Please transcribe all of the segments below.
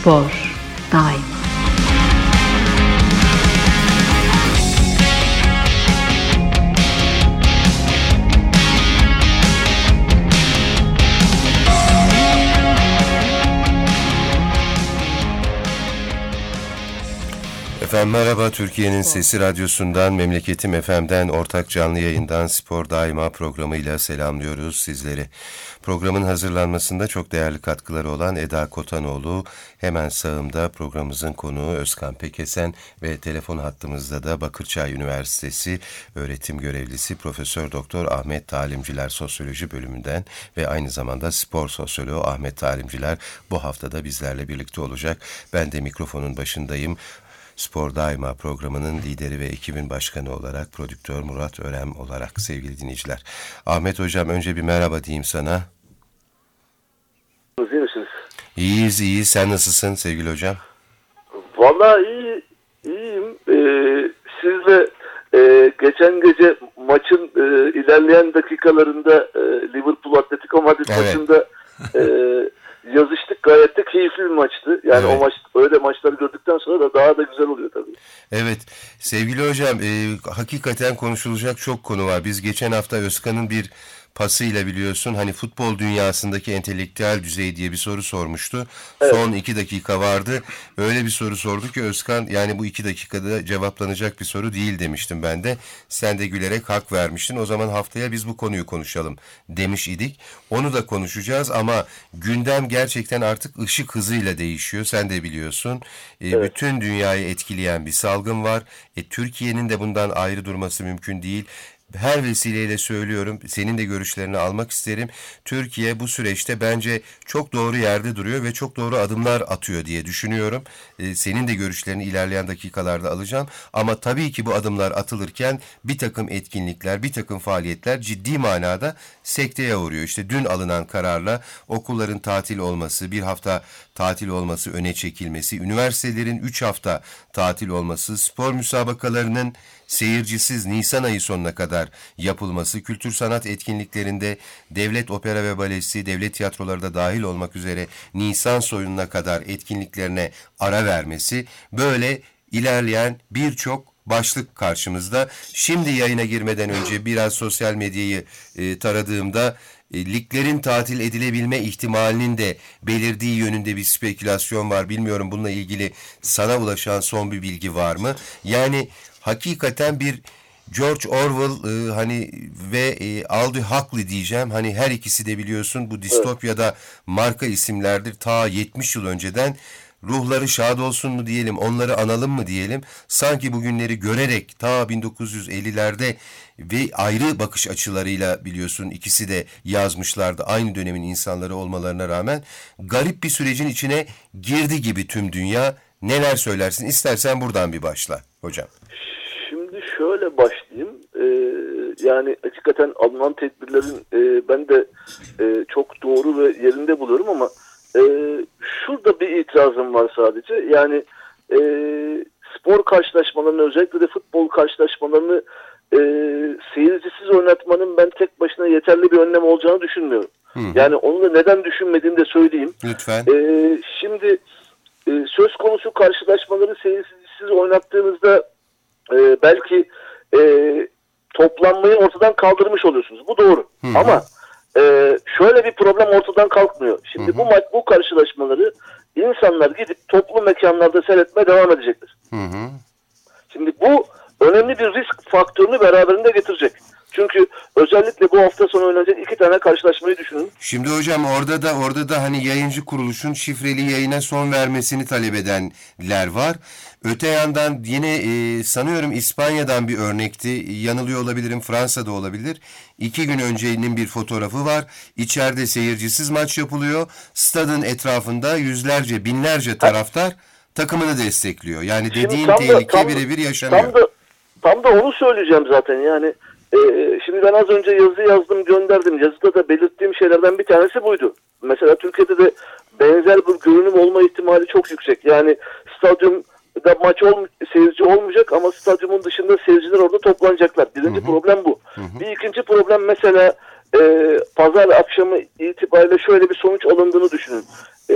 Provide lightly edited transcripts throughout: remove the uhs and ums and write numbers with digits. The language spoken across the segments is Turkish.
Spor daima. Efendim merhaba, Türkiye'nin Sesi Radyosu'ndan, Memleketim FM'den, ortak canlı yayından Spor Daima programıyla selamlıyoruz sizleri. Programın hazırlanmasında çok değerli katkıları olan Eda Kotanoğlu, hemen sağımda programımızın konuğu Özkan Pekesen ve telefon hattımızda da Bakırçay Üniversitesi öğretim görevlisi Profesör Doktor Ahmet Talimciler Sosyoloji bölümünden ve aynı zamanda spor sosyoloğu Ahmet Talimciler bu haftada bizlerle birlikte olacak. Ben de mikrofonun başındayım. Spor Daima programının lideri ve ekibin başkanı olarak, prodüktör Murat Örem olarak sevgili dinleyiciler. Ahmet Hocam, önce bir merhaba diyeyim sana. İyi misiniz? İyiyiz. Sen nasılsın sevgili hocam? Vallahi iyiyim. Sizle geçen gece maçın ilerleyen dakikalarında Liverpool Atletico Madrid maçında yazıştık. Gayet de keyifli bir maçtı. Yani evet. O maç, öyle maçları gördükten sonra da daha da güzel oluyor tabii. Evet. Sevgili hocam, hakikaten konuşulacak çok konu var. Biz geçen hafta Özkan'ın bir pasıyla biliyorsun hani futbol dünyasındaki entelektüel düzey diye bir soru sormuştu. Evet. Son 2 dakika vardı. Öyle bir soru sordu ki Özkan, yani bu 2 dakikada cevaplanacak bir soru değil demiştim ben de. Sen de gülerek hak vermiştin. O zaman haftaya biz bu konuyu konuşalım demiş idik. Onu da konuşacağız ama gündem gerçekten artık ışık hızıyla değişiyor. Sen de biliyorsun. Evet. Bütün dünyayı etkileyen bir salgın var. Türkiye'nin de bundan ayrı durması mümkün değil. Her vesileyle söylüyorum, senin de görüşlerini almak isterim. Türkiye bu süreçte bence çok doğru yerde duruyor ve çok doğru adımlar atıyor diye düşünüyorum. Senin de görüşlerini ilerleyen dakikalarda alacağım. Ama tabii ki bu adımlar atılırken bir takım etkinlikler, bir takım faaliyetler ciddi manada sekteye uğruyor. İşte dün alınan kararla okulların tatil olması, bir hafta tatil olması öne çekilmesi, üniversitelerin 3 hafta tatil olması, spor müsabakalarının seyircisiz Nisan ayı sonuna kadar yapılması, kültür sanat etkinliklerinde devlet opera ve balesi, devlet tiyatroları da dahil olmak üzere Nisan sonuna kadar etkinliklerine ara vermesi, böyle ilerleyen birçok başlık karşımızda. Şimdi yayına girmeden önce biraz sosyal medyayı taradığımda liglerin tatil edilebilme ihtimalinin de belirdiği yönünde bir spekülasyon var. Bilmiyorum, bununla ilgili sana ulaşan son bir bilgi var mı? Yani hakikaten bir George Orwell hani ve Aldous Huxley diyeceğim. Hani her ikisi de biliyorsun bu distopyada marka isimlerdir. Ta 70 yıl önceden ruhları şad olsun mu diyelim, onları analım mı diyelim. Sanki bugünleri görerek ta 1950'lerde ve ayrı bakış açılarıyla biliyorsun ikisi de yazmışlardı. Aynı dönemin insanları olmalarına rağmen garip bir sürecin içine girdi gibi tüm dünya. Neler söylersin? İstersen buradan bir başla hocam. Şimdi şöyle başlayayım. Yani hakikaten alınan tedbirlerin ben de çok doğru ve yerinde buluyorum ama şurada bir itirazım var sadece. Yani spor karşılaşmalarını, özellikle de futbol karşılaşmalarını seyircisiz oynatmanın ben tek başına yeterli bir önlem olacağını düşünmüyorum. Yani onu da neden düşünmediğimi de söyleyeyim. Lütfen. Şimdi söz konusu karşılaşmaları seyircisiz oynattığınızda belki toplanmayı ortadan kaldırmış oluyorsunuz. Bu doğru. Ama şöyle bir problem ortadan kalkmıyor. Şimdi bu karşılaşmaları insanlar gidip toplu mekanlarda seyretmeye devam edecektir. Şimdi bu önemli bir risk faktörünü beraberinde getirecek. Çünkü özellikle bu hafta sonu oynanacak 2 tane karşılaşmayı düşünün. Şimdi hocam orada da hani yayıncı kuruluşun şifreli yayına son vermesini talep edenler var. Öte yandan yine sanıyorum İspanya'dan bir örnekti. Yanılıyor olabilirim, Fransa'da olabilir. 2 gün öncenin bir fotoğrafı var. İçeride seyircisiz maç yapılıyor. Stadın etrafında yüzlerce, binlerce taraftar takımını destekliyor. Yani dediğin tehlike birebir yaşanıyor. Tam da onu söyleyeceğim zaten. Yani şimdi ben az önce yazı yazdım, gönderdim. Yazıda da belirttiğim şeylerden bir tanesi buydu. Mesela Türkiye'de de benzer bir görünüm olma ihtimali çok yüksek. Yani stadyumda seyirci olmayacak ama stadyumun dışında seyirciler orada toplanacaklar. Birinci problem bu. Bir ikinci problem mesela pazar akşamı itibariyle şöyle bir sonuç alındığını düşünün.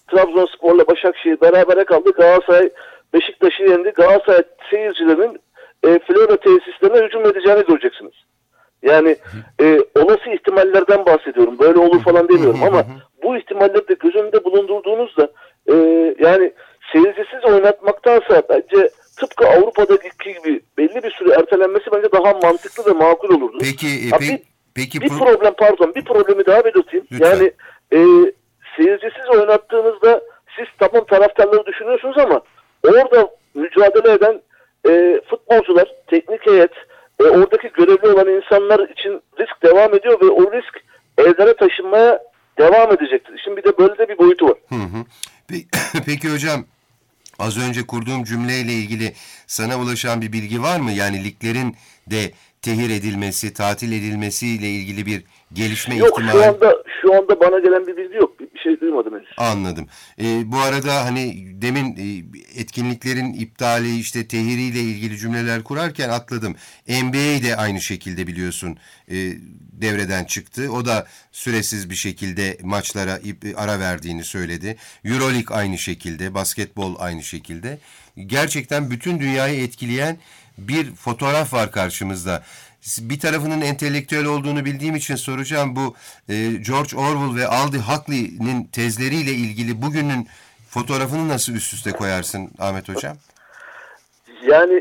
Trabzonspor'la Başakşehir berabere kaldı. Galatasaray Beşiktaş'ı yendi. Galatasaray seyircilerinin Flora tesislerine hücum edeceğini göreceksiniz. Yani olası ihtimallerden bahsediyorum. Böyle olur falan demiyorum ama bu ihtimalleri de göz önünde bulundurduğunuzda yani seyircisiz oynatmaktansa bence tıpkı Avrupa'daki gibi belli bir süre ertelenmesi bence daha mantıklı ve makul olurdu. Peki bir problemi daha belirteyim. Lütfen. Yani seyircisiz oynattığınızda siz tamam taraftarları düşünüyorsunuz ama orada mücadele eden futbolcular, teknik heyet, oradaki görevli olan insanlar için risk devam ediyor ve o risk evlere taşınmaya devam edecektir. Şimdi bir de böyle de bir boyutu var. Peki hocam, az önce kurduğum cümleyle ilgili sana ulaşan bir bilgi var mı? Yani liglerin de tehir edilmesi, tatil edilmesiyle ilgili bir gelişme ihtimali. Yok, şu anda bana gelen bir bilgi yok. Bir şey duymadım henüz. Anladım. Bu arada hani demin etkinliklerin iptali, işte tehiriyle ilgili cümleler kurarken atladım. NBA de aynı şekilde biliyorsun devreden çıktı. O da süresiz bir şekilde maçlara ara verdiğini söyledi. Euroleague aynı şekilde, basketbol aynı şekilde. Gerçekten bütün dünyayı etkileyen bir fotoğraf var karşımızda. Bir tarafının entelektüel olduğunu bildiğim için soracağım. Bu George Orwell ve Aldous Huxley'nin tezleriyle ilgili bugünün fotoğrafını nasıl üst üste koyarsın Ahmet Hocam? Yani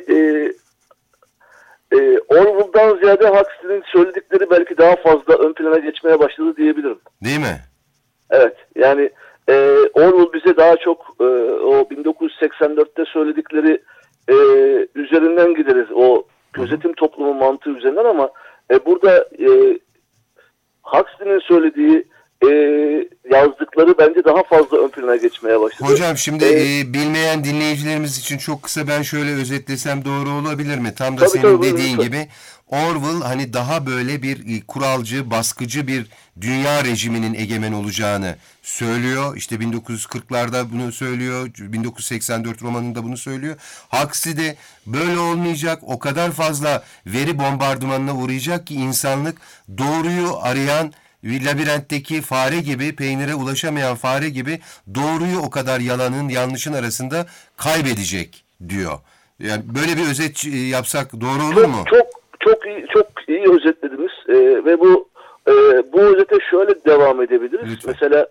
Orwell'dan ziyade Huxley'nin söyledikleri belki daha fazla ön plana geçmeye başladı diyebilirim. Değil mi? Evet. Yani Orwell bize daha çok o 1984'te söyledikleri üzerinden gideriz. O gözetim toplumu mantığı üzerinden ama burada Huxley'nin söylediği yazdıkları bence daha fazla ön plana geçmeye başladı. Hocam şimdi bilmeyen dinleyicilerimiz için çok kısa ben şöyle özetlesem doğru olabilir mi? Tam da tabii, senin dediğin lütfen. gibi Orwell hani daha böyle bir kuralcı, baskıcı bir dünya rejiminin egemen olacağını söylüyor. İşte 1940'larda bunu söylüyor. 1984 romanında bunu söylüyor. Huxley de böyle olmayacak. O kadar fazla veri bombardımanına uğrayacak ki insanlık doğruyu arayan labirentteki fare gibi, peynire ulaşamayan fare gibi doğruyu o kadar yalanın, yanlışın arasında kaybedecek diyor. Yani böyle bir özet yapsak doğru olur mu? Çok iyi özetlediniz ve bu özete şöyle devam edebiliriz. Lütfen. Mesela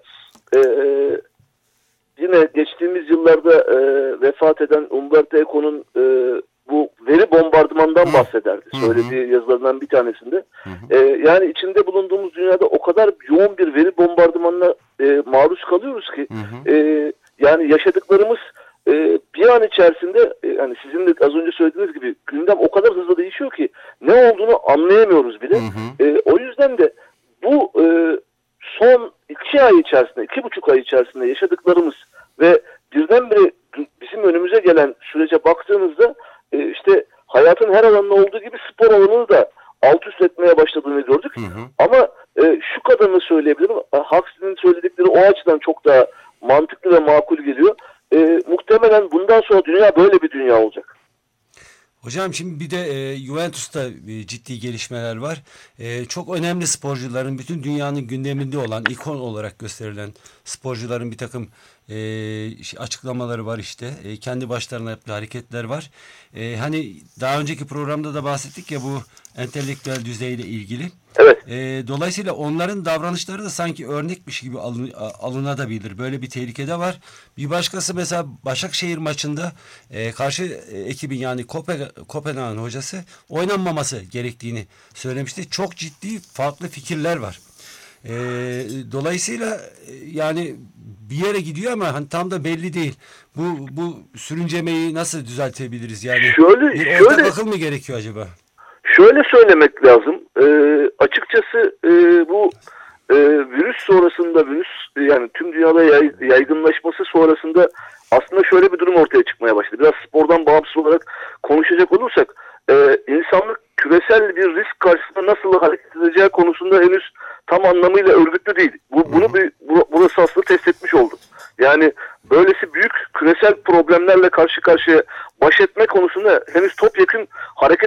yine geçtiğimiz yıllarda vefat eden Umberto Eco'nun bu veri bombardımandan bahsederdi. Söylediği yazılarından bir tanesinde. Yani içinde bulunduğumuz dünyada o kadar yoğun bir veri bombardımanına maruz kalıyoruz ki yani yaşadıklarımız bir an içerisinde yani sizin de az önce söylediğiniz gibi gündem o kadar hızlı değişiyor ki ne olduğunu anlayamıyoruz bile. O yüzden de bu son 2 ay içerisinde, 2,5 ay içerisinde yaşadıklarımız ve birdenbire bizim önümüze gelen sürece baktığınızda işte hayatın her alanında olduğu gibi spor alanını da alt üst etmeye başladığını gördük. Ama şu kadarını söyleyebilirim. Huxley'nin söyledikleri o açıdan çok daha mantıklı ve makul geliyor. Muhtemelen bundan sonra dünya böyle bir dünya olacak. Hocam şimdi bir de Juventus'ta ciddi gelişmeler var. Çok önemli sporcuların, bütün dünyanın gündeminde olan, ikon olarak gösterilen sporcuların bir takım açıklamaları var işte. Kendi başlarına yaptığı hareketler var. Hani daha önceki programda da bahsettik ya bu entelektüel düzeyle ilgili. Evet. Dolayısıyla onların davranışları da sanki örnekmiş gibi alınabilir. Böyle bir tehlike de var. Bir başkası mesela Başakşehir maçında karşı ekibin yani Kopenhag'ın hocası oynanmaması gerektiğini söylemişti. Çok ciddi farklı fikirler var. Dolayısıyla yani bir yere gidiyor ama hani tam da belli değil. Bu sürüncemeyi nasıl düzeltebiliriz? Yani bir ortak akıl mı gerekiyor acaba? Şöyle söylemek lazım. Açıkçası bu virüs sonrasında yani tüm dünyada yaygınlaşması sonrasında aslında şöyle bir durum ortaya çıkmaya başladı. Biraz spordan bağımsız olarak konuşacak olursak insanlık küresel bir risk karşısında nasıl hareket edeceği konusunda henüz tam anlamıyla örgütlü değil. Burası aslında test etmiş oldu. Yani böylesi büyük küresel problemlerle karşı karşıya baş etme konusunda henüz topyekün hareket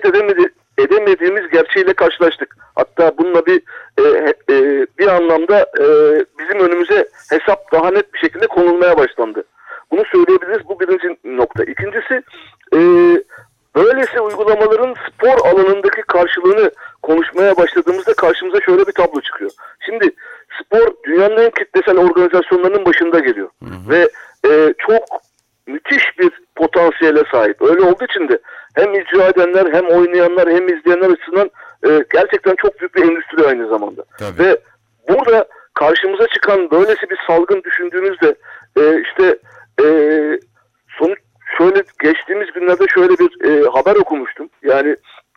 edemediğimiz gerçeğiyle karşılaştık. Hatta bununla bir anlamda bizim önümüze hesap daha net bir şekilde konulmaya başlandı. Bunu söyleyebiliriz. Bu birinci nokta. İkincisi, böylesi uygulamaların spor alanındaki karşılığını konuşmaya başladığımızda karşımıza şöyle bir tablo çıkıyor. Şimdi spor dünyanın en kitlesel organizasyonlarının başında geliyor. Ve çok müthiş bir potansiyele sahip. Öyle olduğu için de hem icra edenler, hem oynayanlar, hem izleyenler açısından gerçekten çok büyük bir endüstri aynı zamanda. Tabii. Ve burada karşımıza çıkan böylesi bir salgın düşündüğünüzde işte sonuç şöyle, geçtiğimiz günlerde şöyle bir haber okumuştum. Yani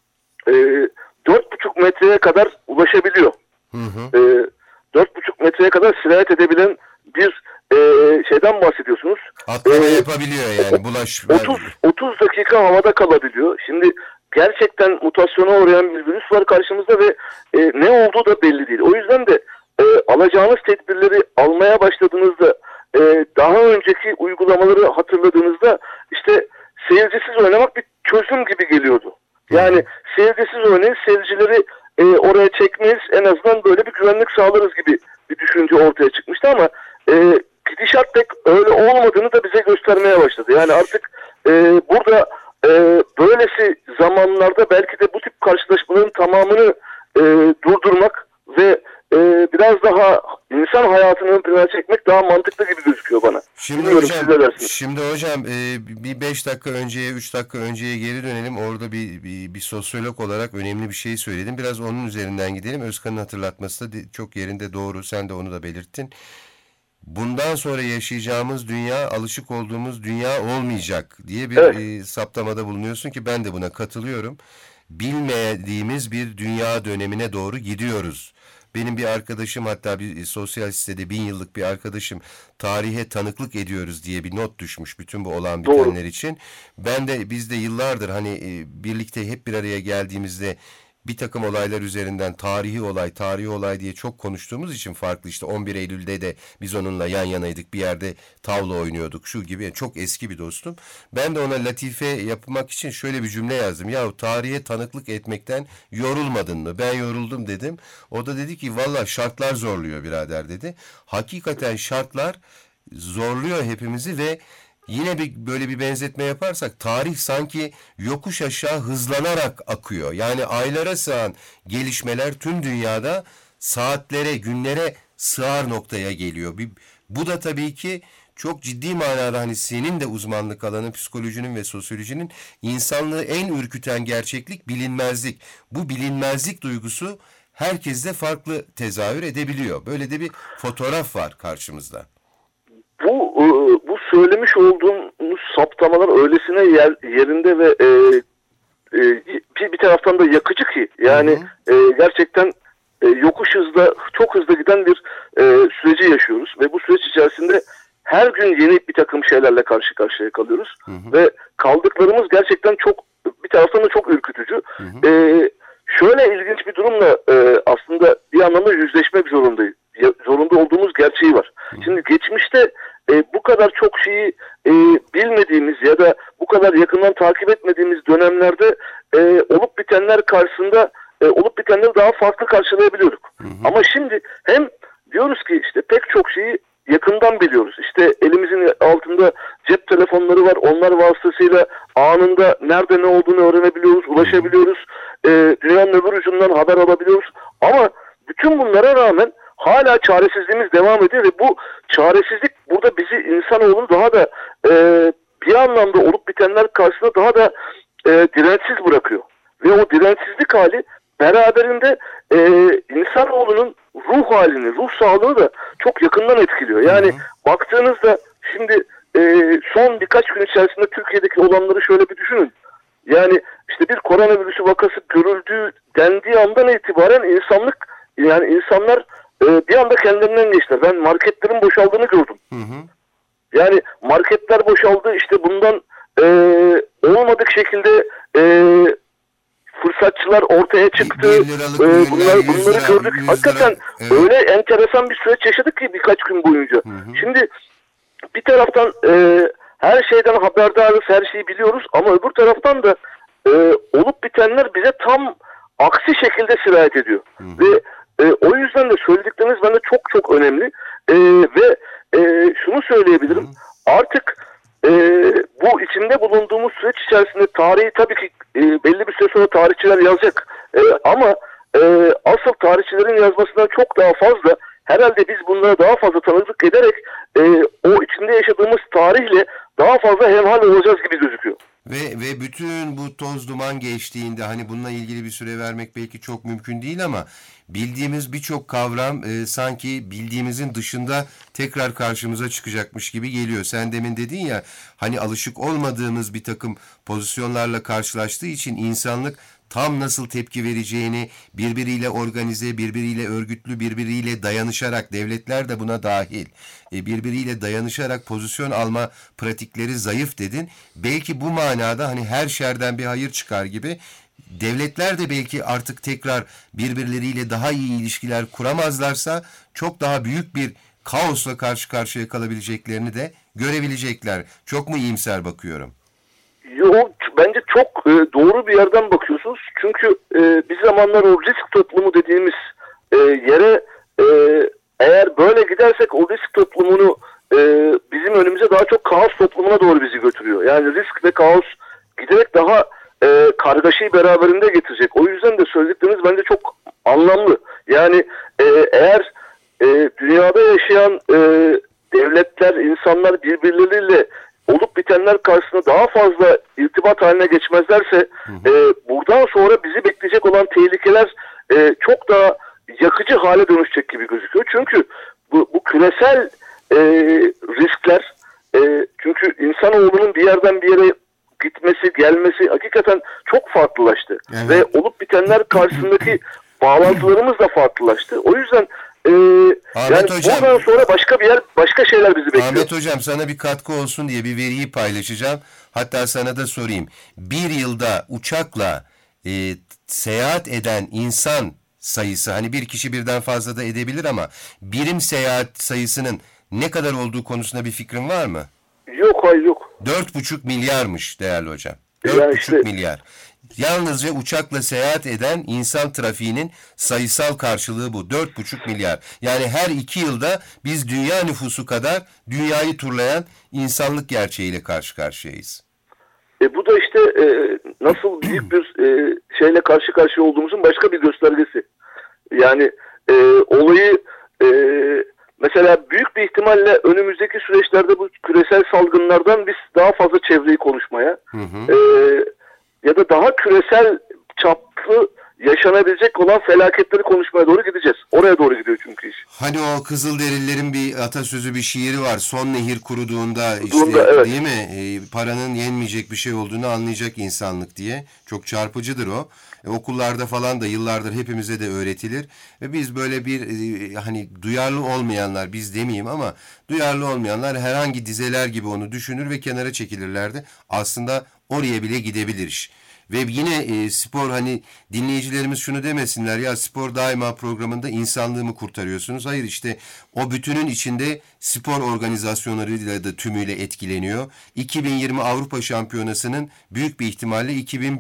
4,5 metreye kadar ulaşabiliyor. 4,5 metreye kadar sirayet edebilen bir şeyden bahsediyorsunuz. Atlama yapabiliyor yani, 30 dakika havada kalabiliyor. Şimdi gerçekten mutasyona uğrayan bir virüs var karşımızda ve ne olduğu da belli değil. O yüzden de alacağınız tedbirleri almaya başladığınızda, daha önceki uygulamaları hatırladığınızda işte seyircisiz oynamak bir çözüm gibi geliyordu. Yani seyircisiz oynayın, seyircileri oraya çekmeyiz, en azından böyle bir güvenlik sağlarız gibi bir düşünce ortaya çıkmıştı ama gidişat pek öyle olmadığını da bize göstermeye başladı. Yani artık burada böylesi zamanlarda belki de bu tip karşılaşmaların tamamını durdurmak ve biraz daha insan hayatını ön plana çekmek daha mantıklı gibi gözüküyor bana. Şimdi hocam bir 5 dakika önceye, 3 dakika önceye geri dönelim. Orada bir sosyolog olarak önemli bir şey söyledim. Biraz onun üzerinden gidelim. Özkan'ın hatırlatması da çok yerinde, doğru. Sen de onu da belirttin. Bundan sonra yaşayacağımız dünya alışık olduğumuz dünya olmayacak diye bir saptamada bulunuyorsun ki ben de buna katılıyorum. Bilmediğimiz bir dünya dönemine doğru gidiyoruz. Benim bir arkadaşım, hatta bir sosyal sitede 1000 yıllık bir arkadaşım, tarihe tanıklık ediyoruz diye bir not düşmüş bütün bu olan bitenler için. Biz de yıllardır hani birlikte hep bir araya geldiğimizde bir takım olaylar üzerinden tarihi olay diye çok konuştuğumuz için farklı, işte 11 Eylül'de de biz onunla yan yanaydık, bir yerde tavla oynuyorduk şu gibi, çok eski bir dostum. Ben de ona latife yapmak için şöyle bir cümle yazdım. Yahu tarihe tanıklık etmekten yorulmadın mı? Ben yoruldum dedim. O da dedi ki valla şartlar zorluyor birader dedi. Hakikaten şartlar zorluyor hepimizi ve yine böyle bir benzetme yaparsak tarih sanki yokuş aşağı hızlanarak akıyor. Yani aylara sığan gelişmeler tüm dünyada saatlere, günlere sığar noktaya geliyor. Bu da tabii ki çok ciddi manada, hani senin de uzmanlık alanı psikolojinin ve sosyolojinin, insanlığı en ürküten gerçeklik bilinmezlik. Bu bilinmezlik duygusu herkeste farklı tezahür edebiliyor. Böyle de bir fotoğraf var karşımızda. Bu söylemiş olduğunuz saptamalar öylesine yerinde ve bir taraftan da yakıcı ki yani gerçekten yokuş hızla, çok hızlı giden bir süreci yaşıyoruz ve bu süreç içerisinde her gün yeni bir takım şeylerle karşı karşıya kalıyoruz ve kaldıklarımız gerçekten çok, bir taraftan da çok ürkütücü. Şöyle ilginç bir durumla aslında bir anlamda yüzleşmek zorunda olduğumuz gerçeği var. Şimdi geçmişte bu kadar çok şeyi bilmediğimiz ya da bu kadar yakından takip etmediğimiz dönemlerde olup bitenler karşısında olup bitenleri daha farklı karşılayabiliyorduk. Ama şimdi hem diyoruz ki işte pek çok şeyi yakından biliyoruz. İşte elimizin altında cep telefonları var. Onlar vasıtasıyla anında nerede ne olduğunu öğrenebiliyoruz, ulaşabiliyoruz. Dünyanın öbür ucundan haber alabiliyoruz. Ama bütün bunlara rağmen hala çaresizliğimiz devam ediyor ve bu çaresizlik burada bizi, insanoğlunu daha da bir anlamda olup bitenler karşısında daha da dirençsiz bırakıyor. Ve o dirençsizlik hali beraberinde insanoğlunun ruh halini, ruh sağlığını da çok yakından etkiliyor. Yani baktığınızda şimdi son birkaç gün içerisinde Türkiye'deki olanları şöyle bir düşünün. Yani işte bir koronavirüsü vakası görüldüğü dendiği andan itibaren insanlar bir anda kendilerinden geçtiler. Ben marketlerin boşaldığını gördüm. Yani marketler boşaldı. İşte bundan olmadık şekilde fırsatçılar ortaya çıktı. Bunları gördük. Hakikaten öyle enteresan bir süreç yaşadık ki birkaç gün boyunca. Şimdi bir taraftan her şeyden haberdarız, her şeyi biliyoruz ama öbür taraftan da olup bitenler bize tam aksi şekilde sirayet ediyor. Ve o yüzden de söyledikleriniz bende çok çok önemli. Ve şunu söyleyebilirim. Artık bu içinde bulunduğumuz süreç içerisinde tarihi tabii ki belli bir süre sonra tarihçiler yazacak. Ama asıl tarihçilerin yazmasından çok daha fazla herhalde biz bunlara daha fazla tanıklık ederek o içinde yaşadığımız tarihle daha fazla hemhal olacağız gibi gözüküyor. Ve bütün bu toz duman geçtiğinde hani bununla ilgili bir süre vermek belki çok mümkün değil ama bildiğimiz birçok kavram sanki bildiğimizin dışında tekrar karşımıza çıkacakmış gibi geliyor. Sen demin dedin ya hani alışık olmadığımız bir takım pozisyonlarla karşılaştığı için insanlık tam nasıl tepki vereceğini birbiriyle organize, birbiriyle örgütlü, birbiriyle dayanışarak, devletler de buna dahil, birbiriyle dayanışarak pozisyon alma pratikleri zayıf dedin. Belki bu manada hani her şerden bir hayır çıkar gibi devletler de belki artık tekrar birbirleriyle daha iyi ilişkiler kuramazlarsa çok daha büyük bir kaosla karşı karşıya kalabileceklerini de görebilecekler. Çok mu iyimser bakıyorum? Yok, bence çok doğru bir yerden bakıyorsunuz. Çünkü bir zamanlar o risk toplumu dediğimiz yere eğer böyle gidersek o risk toplumunu bizim önümüze daha çok kaos toplumuna doğru bizi götürüyor. Yani risk ve kaos giderek daha kargaşayı beraberinde getirecek. O yüzden de söyledikleriniz bence çok anlamlı. Yani eğer dünyada yaşayan devletler, insanlar birbirleriyle olup bitenler karşısında daha fazla irtibat haline geçmezlerse buradan sonra bizi bekleyecek olan tehlikeler çok daha yakıcı hale dönüşecek gibi gözüküyor. Çünkü bu küresel riskler çünkü insanoğlunun bir yerden bir yere gitmesi, gelmesi hakikaten çok farklılaştı. Evet. Ve olup bitenler karşısındaki bağlantılarımız da farklılaştı. O yüzden yani Hocam, buradan sonra başka şeyler bizi bekliyor. Ahmet Hocam sana bir katkı olsun diye bir veriyi paylaşacağım. Hatta sana da sorayım. Bir yılda uçakla seyahat eden insan sayısı hani bir kişi birden fazla da edebilir ama birim seyahat sayısının ne kadar olduğu konusunda bir fikrin var mı? Yok, hayır, yok. 4,5 milyarmış değerli hocam. Yani 4,5 işte, milyar. Yalnızca uçakla seyahat eden insan trafiğinin sayısal karşılığı bu. 4,5 milyar. Yani her 2 yılda biz dünya nüfusu kadar dünyayı turlayan insanlık gerçeğiyle karşı karşıyayız. bu da işte nasıl büyük bir şeyle karşı karşıya olduğumuzun başka bir göstergesi. Yani olayı mesela büyük bir ihtimalle önümüzdeki süreçlerde bu küresel salgınlardan biz daha fazla çevreyi konuşmaya ya da daha küresel çaplı yaşanabilecek olan felaketleri konuşmaya doğru gideceğiz. Oraya doğru gidiyor çünkü iş. Hani o Kızılderililerin bir atasözü, bir şiiri var. Son nehir kuruduğunda evet. değil mi? Paranın yenmeyecek bir şey olduğunu anlayacak insanlık diye. Çok çarpıcıdır o. Okullarda falan da yıllardır hepimize de öğretilir. Ve biz böyle bir hani duyarlı olmayanlar, biz demeyeyim ama duyarlı olmayanlar herhangi dizeler gibi onu düşünür ve kenara çekilirlerdi. Aslında oraya bile gidebilir iş. Ve yine spor hani dinleyicilerimiz şunu demesinler ya spor daima programında insanlığı mı kurtarıyorsunuz? Hayır işte o bütünün içinde spor organizasyonlarıyla da tümüyle etkileniyor. 2020 Avrupa Şampiyonası'nın büyük bir ihtimalle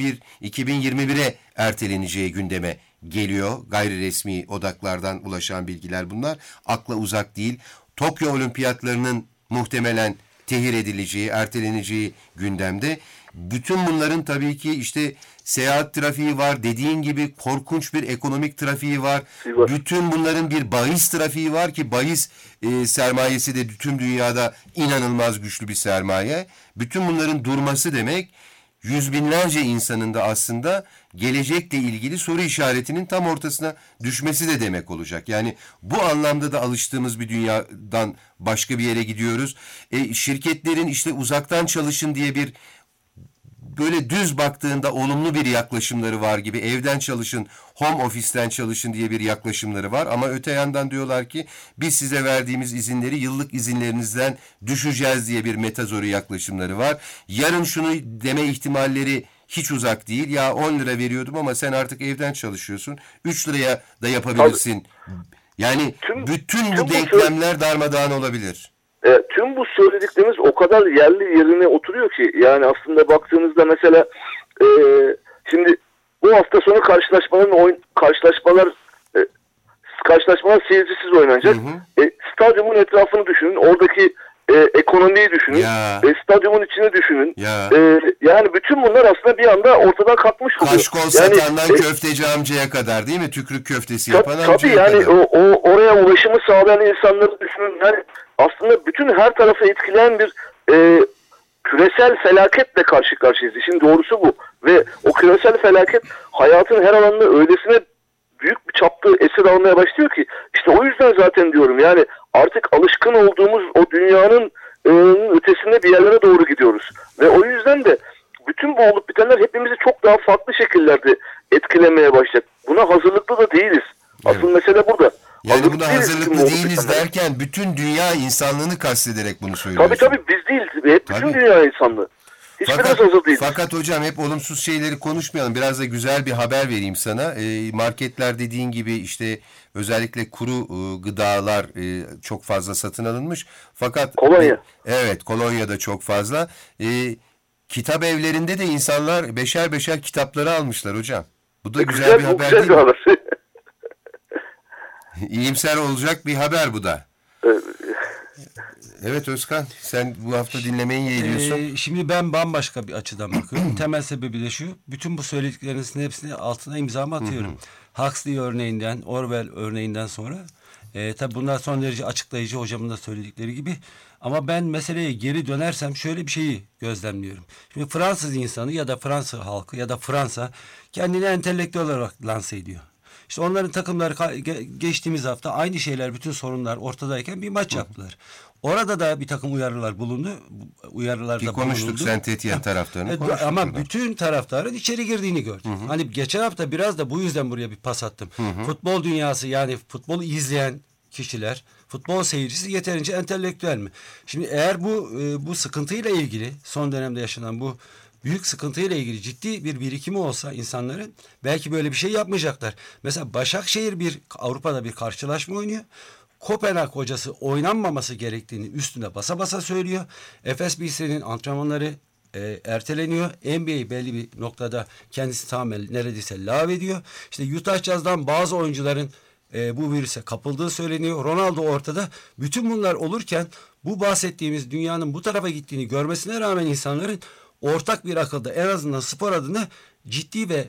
2021'e erteleneceği gündeme geliyor. Gayri resmi odaklardan ulaşan bilgiler bunlar. Akla uzak değil. Tokyo Olimpiyatlarının muhtemelen tehir edileceği, erteleneceği gündemde. Bütün bunların tabii ki işte seyahat trafiği var, dediğin gibi korkunç bir ekonomik trafiği var. Bütün bunların bir bahis trafiği var ki bahis sermayesi de tüm dünyada inanılmaz güçlü bir sermaye. Bütün bunların durması demek yüz binlerce insanın da aslında gelecekle ilgili soru işaretinin tam ortasına düşmesi de demek olacak. Yani bu anlamda da alıştığımız bir dünyadan başka bir yere gidiyoruz. Şirketlerin işte uzaktan çalışın diye bir böyle düz baktığında olumlu bir yaklaşımları var gibi, evden çalışın, home office'ten çalışın diye bir yaklaşımları var. Ama öte yandan diyorlar ki biz size verdiğimiz izinleri yıllık izinlerinizden düşeceğiz diye bir metazori yaklaşımları var. Yarın şunu deme ihtimalleri hiç uzak değil. Ya 10 lira veriyordum ama sen artık evden çalışıyorsun. 3 liraya da yapabilirsin. Yani bütün bu denklemler darmadağın olabilir. Tüm bu söyledikleriniz o kadar yerli yerine oturuyor ki yani aslında baktığınızda mesela şimdi bu hafta sonu karşılaşmalar karşılaşmalar seyircisiz oynanacak. Stadyumun etrafını düşünün. Oradaki ekonomiyi düşünün. Ya. Stadyumun içini düşünün. Ya. Yani bütün bunlar aslında bir anda ortadan kalkmış oluyor. Kaşkol satandan köfteci amcaya kadar değil mi? Tükrük köftesi yapan Tabii amcaya yani kadar. oraya ulaşımı sağlayan insanları düşünün. Yani aslında bütün her tarafı etkileyen bir küresel felaketle karşı karşıyayız. İşin doğrusu bu. Ve o küresel felaket hayatın her alanını öylesine büyük bir çapta esir almaya başlıyor ki işte o yüzden zaten diyorum yani artık alışkın olduğumuz o dünyanın ötesinde bir yerlere doğru gidiyoruz. Ve o yüzden de bütün bu olup bitenler hepimizi çok daha farklı şekillerde etkilemeye başlayacak. Buna hazırlıklı da değiliz. Asıl mesele burada. Yani buna değiliz hazırlıklı bütün bu olup değiliz bitenlere. derken bütün dünya insanlığını kastederek bunu söylüyorsun. Tabii biz değiliz. Hep bütün Tabii. dünya insanlığı. Hiçbirimiz hazır değiliz. Fakat hocam hep olumsuz şeyleri konuşmayalım. Biraz da güzel bir haber vereyim sana. Marketler dediğin gibi işte özellikle kuru gıdalar çok fazla satın alınmış. Fakat Kolonya. Evet, kolonya da çok fazla. Kitap evlerinde de insanlar beşer beşer kitapları almışlar hocam. Bu da güzel bir haber değil bir mi? haber. İyimser olacak bir haber bu da. Evet Özkan, sen bu hafta dinlemeyi yeğliyorsun. Şimdi ben bambaşka bir açıdan bakıyorum. Temel sebebi de şu. Bütün bu söylediklerinizin hepsini altına imzamı atıyorum. Huxley örneğinden, Orwell örneğinden sonra tabii bunlar son derece açıklayıcı hocamın da söyledikleri gibi. Ama ben meseleye geri dönersem şöyle bir şeyi gözlemliyorum. Şimdi Fransız insanı ya da Fransa halkı ya da Fransa kendini entelektüel olarak lanse ediyor. İşte onların takımları geçtiğimiz hafta aynı şeyler, bütün sorunlar ortadayken bir maç yaptılar. Orada da bir takım uyarılar bulundu. Uyarılar Ki da konuştuk bulundu. Saint-Étienne taraftarını konuştuk. Ama burada. bütün taraftarın içeri girdiğini gördük. Hani geçen hafta biraz da bu yüzden buraya bir pas attım. Futbol dünyası yani futbolu izleyen kişiler, futbol seyircisi yeterince entelektüel mi? Şimdi eğer bu sıkıntıyla ilgili son dönemde yaşanan bu büyük sıkıntıyla ilgili ciddi bir birikimi olsa insanların belki böyle bir şey yapmayacaklar. Mesela Başakşehir Avrupa'da bir karşılaşma oynuyor. Kopenhag hocası oynanmaması gerektiğini üstüne basa basa söylüyor. FSBC'nin antrenmanları erteleniyor. NBA belli bir noktada kendisi tamamen neredeyse lağvediyor. İşte Utah Jazz'dan bazı oyuncuların bu virüse kapıldığı söyleniyor. Ronaldo ortada. Bütün bunlar olurken bu bahsettiğimiz dünyanın bu tarafa gittiğini görmesine rağmen insanların ortak bir akılda en azından spor adına ciddi ve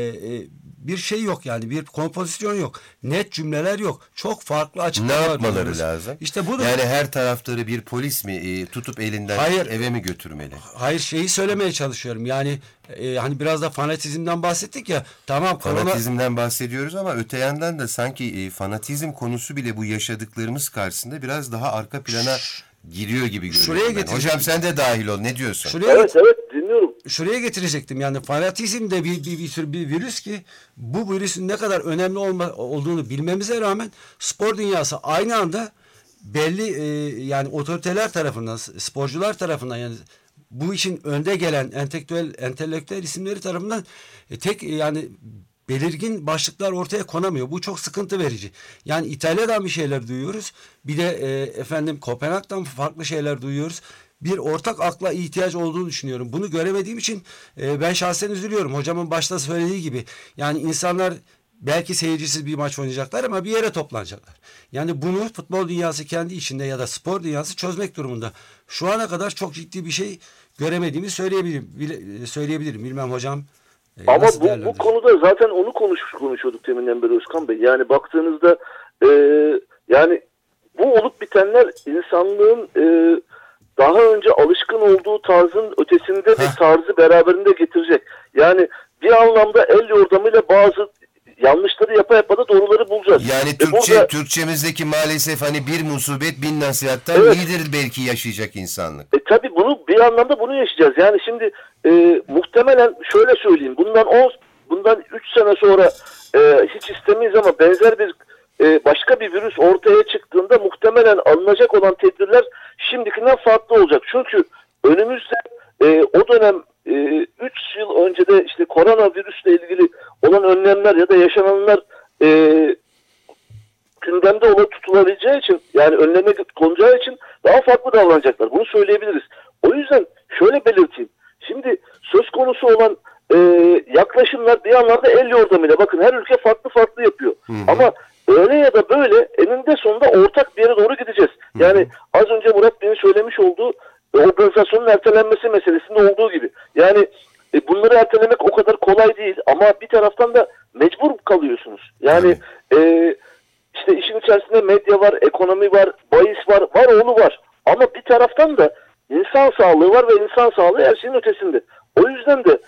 bir şey yok yani bir kompozisyon yok. Net cümleler yok. Çok farklı Ne açıklamalar yapmaları duyuyoruz. lazım? İşte bu da Yani her taraftarı bir polis mi tutup elinden Hayır. eve mi götürmeli? hayır şeyi söylemeye çalışıyorum. Yani hani biraz da fanatizmden bahsettik ya. Tamam Fanatizmden bahsediyoruz ama öte yandan da sanki fanatizm konusu bile bu yaşadıklarımız karşısında biraz daha arka plana giriyor gibi Şuraya görüyorum ben. getireceğim. Hocam sen de dahil ol. Ne diyorsun? Evet dinliyorum. Şuraya getirecektim. Yani fanatizm de bir virüs ki bu virüsün ne kadar önemli olduğunu bilmemize rağmen spor dünyası aynı anda belli yani otoriteler tarafından, sporcular tarafından yani bu için önde gelen entelektüel isimleri tarafından yani belirgin başlıklar ortaya konamıyor. Bu çok sıkıntı verici. Yani İtalya'dan bir şeyler duyuyoruz. Bir de Kopenhag'dan farklı şeyler duyuyoruz. Bir ortak akla ihtiyaç olduğunu düşünüyorum. Bunu göremediğim için ben şahsen üzülüyorum. Hocamın başta söylediği gibi. Yani insanlar belki seyircisiz bir maç oynayacaklar ama bir yere toplanacaklar. Yani bunu futbol dünyası kendi içinde ya da spor dünyası çözmek durumunda. Şu ana kadar çok ciddi bir şey göremediğimi söyleyebilirim. Bilmem hocam. Ama bu konuda zaten onu konuşuyorduk deminden beri Özkan Bey. Yani baktığınızda yani bu olup bitenler insanlığın daha önce alışkın olduğu tarzın ötesinde bir tarzı beraberinde getirecek. Yani bir anlamda el yordamıyla bazı yanlışları yapa da doğruları bulacağız. Yani Türkçemizdeki maalesef hani bir musibet bin nasihattan iyidir belki yaşayacak insanlık. Tabii bir anlamda bunu yaşayacağız. Yani şimdi muhtemelen şöyle söyleyeyim. Bundan 3 sene sonra hiç istemeyiz ama benzer bir başka bir virüs ortaya çıktığında muhtemelen alınacak olan tedbirler şimdikinden farklı olacak. Çünkü önümüzde o dönem 3 yıl önce de işte koronavirüsle ilgili olan önlemler ya da yaşananlar gündemde tutulabileceği için yani önleme konacağı için daha farklı davranacaklar. Bunu söyleyebiliriz. O yüzden şöyle belirteyim. Şimdi söz konusu olan yaklaşımlar bir anlamda el yordamıyla bakın her ülke farklı yapıyor. Ama öyle ya da böyle eninde sonunda ortak bir yere doğru gideceğiz. Yani az önce Murat Bey'in söylemiş olduğu organizasyonun ertelenmesi meselesinde olduğu gibi. Yani bunları ertelemek o kadar kolay değil ama bir taraftan da mecbur kalıyorsunuz. Yani işte işin içerisinde medya var, ekonomi var, bahis var, var oğlu var. Ama bir taraftan da insan sağlığı var ve insan sağlığı her şeyin ötesinde. O yüzden de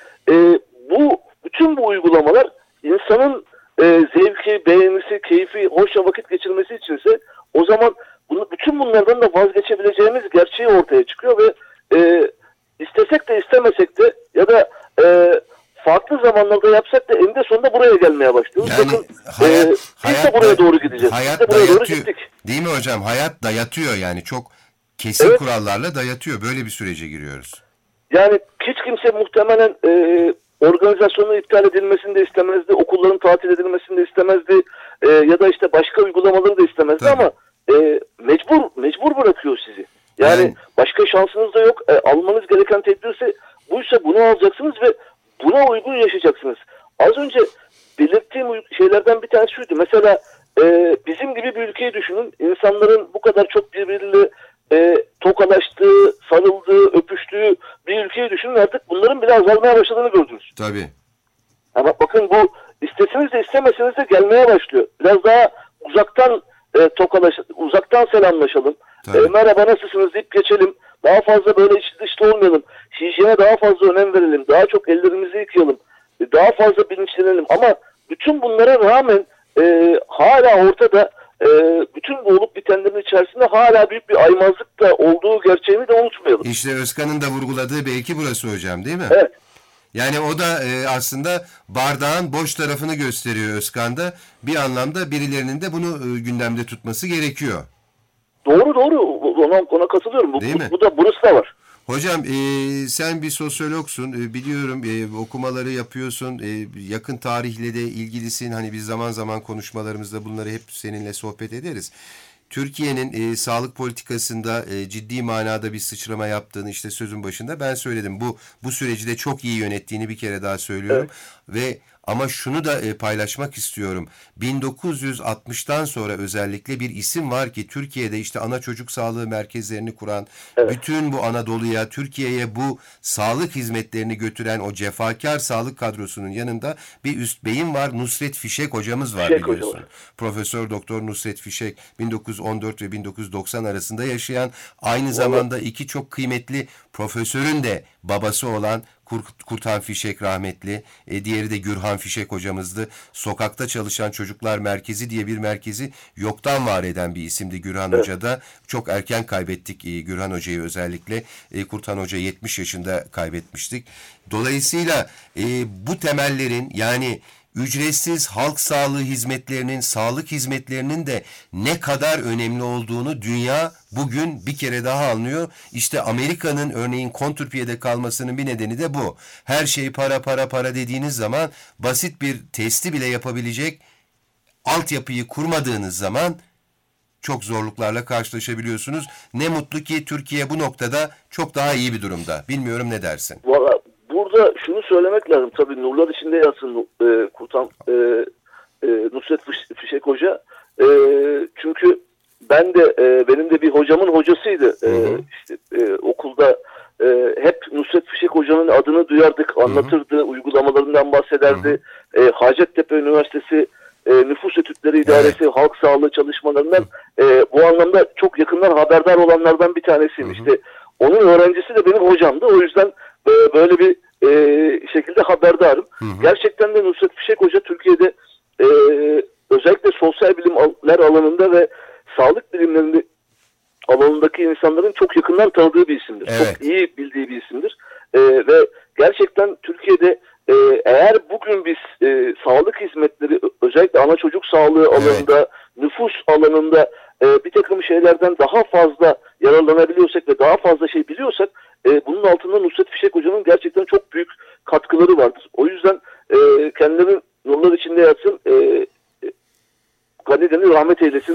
bütün bu uygulamalar insanın zevki, beğenisi, keyfi, hoşça vakit geçirmesi içinse o zaman bütün bunlardan da vazgeçebileceğimiz gerçeği ortaya çıkıyor ve istesek de istemesek de ya da farklı zamanlarda yapsak da eninde sonunda buraya gelmeye başlıyoruz. Yani Bakın biz de buraya doğru gideceğiz. Hayat Biz de buraya doğru dayatıyor. gittik. Değil mi hocam? Hayat dayatıyor yani çok kesin Evet. kurallarla dayatıyor. Böyle bir sürece giriyoruz. Yani hiç kimse muhtemelen organizasyonun iptal edilmesini de istemezdi, okulların tatil edilmesini de istemezdi ya da işte başka uygulamaları da istemezdi. Tabii. Ama mecbur bırakıyor sizi. Yani başka şansınız da yok. Almanız gereken tedbirse buysa bunu alacaksınız ve buna uygun yaşayacaksınız. Az önce belirttiğim şeylerden bir tanesi şuydu. Mesela bizim gibi bir ülkeyi düşünün. İnsanların bu kadar çok birbiriyle tokalaştığı, sarıldığı, öpüştüğü bir ülkeyi düşünün, artık bunların bile azalmaya başladığını gördünüz. Tabii. Ama bakın bu isteseniz de istemeseniz de gelmeye başlıyor. Biraz daha uzaktan uzaktan selamlaşalım. Merhaba nasılsınız deyip geçelim. Daha fazla böyle içli dışlı olmayalım. Hijyene daha fazla önem verelim. Daha çok ellerimizi yıkayalım. Daha fazla bilinçlenelim. Ama bütün bunlara rağmen hala ortada bütün bu olup bitenlerin içerisinde hala büyük bir aymazlık da olduğu gerçeğini de unutmayalım. İşte Özkan'ın da vurguladığı belki burası hocam, değil mi? Evet. Yani o da aslında bardağın boş tarafını gösteriyor Özkan'da. Bir anlamda birilerinin de bunu gündemde tutması gerekiyor. Doğru. Ona katılıyorum. Değil mi? Burası da var. Hocam sen bir sosyologsun, biliyorum okumaları yapıyorsun, yakın tarihle de ilgilisin. Hani biz zaman zaman konuşmalarımızda bunları hep seninle sohbet ederiz. Türkiye'nin sağlık politikasında ciddi manada bir sıçrama yaptığını işte sözün başında ben söyledim. Bu süreci de çok iyi yönettiğini bir kere daha söylüyorum. Ve ama şunu da paylaşmak istiyorum. 1960'tan sonra özellikle bir isim var ki Türkiye'de işte ana çocuk sağlığı merkezlerini kuran, bütün bu Anadolu'ya, Türkiye'ye bu sağlık hizmetlerini götüren o cefakar sağlık kadrosunun yanında bir üst beyin var. Nusret Fişek hocamız var biliyorsun. Profesör Doktor Nusret Fişek 1914 ve 1990 arasında yaşayan, aynı zamanda iki çok kıymetli profesörün de babası olan Kurtan Fişek rahmetli, diğeri de Gürhan Fişek hocamızdı. Sokakta Çalışan Çocuklar Merkezi diye bir merkezi yoktan var eden bir isimdi Gürhan Hoca da. Çok erken kaybettik Gürhan Hoca'yı özellikle. Kurtan Hoca 70 yaşında kaybetmiştik. Dolayısıyla bu temellerin yani ücretsiz halk sağlığı hizmetlerinin, sağlık hizmetlerinin de ne kadar önemli olduğunu dünya bugün bir kere daha anlıyor. İşte Amerika'nın örneğin kontrpiyede kalmasının bir nedeni de bu. Her şey para dediğiniz zaman basit bir testi bile yapabilecek altyapıyı kurmadığınız zaman çok zorluklarla karşılaşabiliyorsunuz. Ne mutlu ki Türkiye bu noktada çok daha iyi bir durumda. Bilmiyorum ne dersin? Valla burada şunu söylemek lazım. Tabii nurlar içinde yatsın Nusret Fişek Hoca. Çünkü benim de bir hocamın hocasıydı. İşte, okulda hep Nusret Fişek Hoca'nın adını duyardık, anlatırdı, uygulamalarından bahsederdi. Hacettepe Üniversitesi Nüfus Etütleri İdaresi halk sağlığı çalışmalarından bu anlamda çok yakından haberdar olanlardan bir tanesiyim. İşte onun öğrencisi de benim hocamdı. O yüzden böyle bir şekilde haberdarım. Gerçekten de Nusret Fişek Hoca Türkiye'de özellikle sosyal bilimler alanında ve sağlık bilimlerinde alanındaki insanların çok yakından tanıdığı bir isimdir. Evet. Çok iyi bildiği bir isimdir. Ve gerçekten Türkiye'de eğer bugün biz sağlık hizmetleri özellikle ana çocuk sağlığı alanında, nüfus alanında bir takım şeylerden daha fazla yararlanabiliyorsak ve daha fazla şey biliyorsak bunun altında Nusret Fişek Hoca'nın gerçekten çok büyük katkıları vardır. O yüzden kendileri nurlar içinde yatsın, gani rahmet eylesin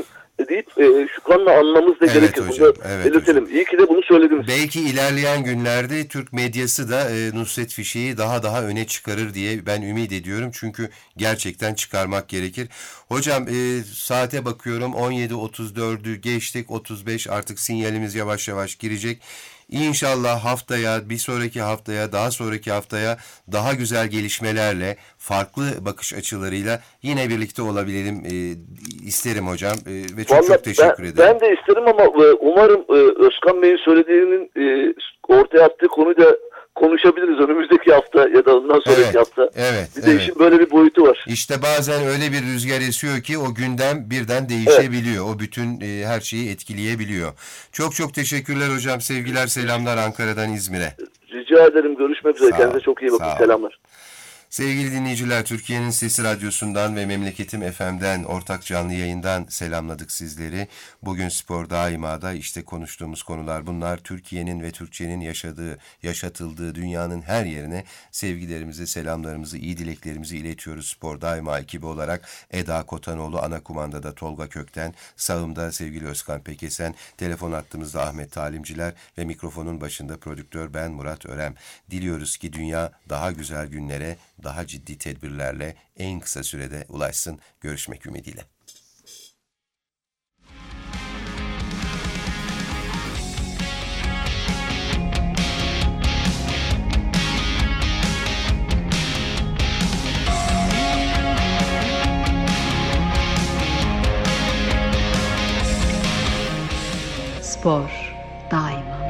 deyip şükranla anmamız da Evet gerekir. hocam, Bunu evet belirtelim. İyi ki de bunu söylediniz. Belki ilerleyen günlerde Türk medyası da Nusret Fişek'i daha öne çıkarır diye ben ümit ediyorum. Çünkü gerçekten çıkarmak gerekir. Hocam saate bakıyorum 17.34'ü geçtik, 35 artık sinyalimiz yavaş yavaş girecek. İnşallah haftaya, bir sonraki haftaya, daha sonraki haftaya daha güzel gelişmelerle, farklı bakış açılarıyla yine birlikte olabilelim isterim hocam. Ve çok teşekkür ederim. Ben de isterim ama umarım Özkan Bey'in söylediğinin ortaya attığı konuyu da konuşabiliriz önümüzdeki hafta ya da ondan sonraki hafta. Bir de işin böyle bir boyutu var. İşte bazen öyle bir rüzgar esiyor ki o gündem birden değişebiliyor. O bütün her şeyi etkileyebiliyor. Çok teşekkürler hocam. Sevgiler, selamlar Ankara'dan İzmir'e. Rica ederim. Görüşmek üzere. Kendinize çok iyi bakın. Selamlar. Sevgili dinleyiciler, Türkiye'nin Sesi Radyosu'ndan ve Memleketim FM'den ortak canlı yayından selamladık sizleri. Bugün Spor Daima'da işte konuştuğumuz konular bunlar. Türkiye'nin ve Türkçenin yaşatıldığı dünyanın her yerine sevgilerimizi, selamlarımızı, iyi dileklerimizi iletiyoruz. Spor Daima ekibi olarak Eda Kotanoğlu, ana kumandada Tolga Kökten, sağımda sevgili Özkan Pekesen, telefon hattımızda Ahmet Talimciler ve mikrofonun başında prodüktör ben Murat Örem. Diliyoruz ki dünya daha güzel günlere, daha ciddi tedbirlerle en kısa sürede ulaşsın. Görüşmek ümidiyle. Spor daima.